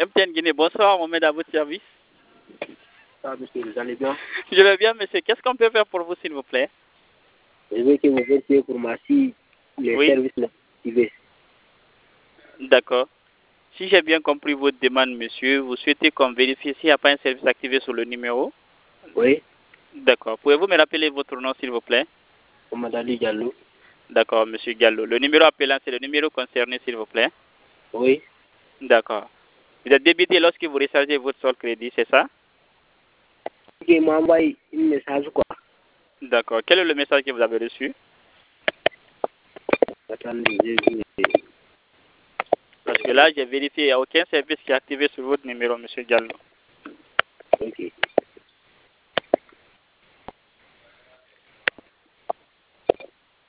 MTN Guinée, bonsoir, Mohamed, à votre service. Ah, monsieur, vous allez bien? Je vais bien, monsieur. Qu'est-ce qu'on peut faire pour vous, s'il vous plaît? Je veux que vous vérifiez pour moi si les Oui, services sont activés. d'accord. Si j'ai bien compris votre demande, monsieur, vous souhaitez qu'on vérifie s'il n'y a pas un service activé sur le numéro? Oui, D'accord. Pouvez-vous me rappeler votre nom, s'il vous plaît? Mohamed Diallo. D'accord, monsieur Gallo. Le numéro appelant, c'est le numéro concerné, s'il vous plaît? Oui. D'accord. Vous êtes débité lorsque vous rechargez votre sol crédit, c'est ça? Il m'a envoyé un message, quoi. D'accord. Quel est le message que vous avez reçu? Attendez, j'ai vu. Parce que là, j'ai vérifié, il n'y a aucun service qui est activé sur votre numéro, monsieur Gallo.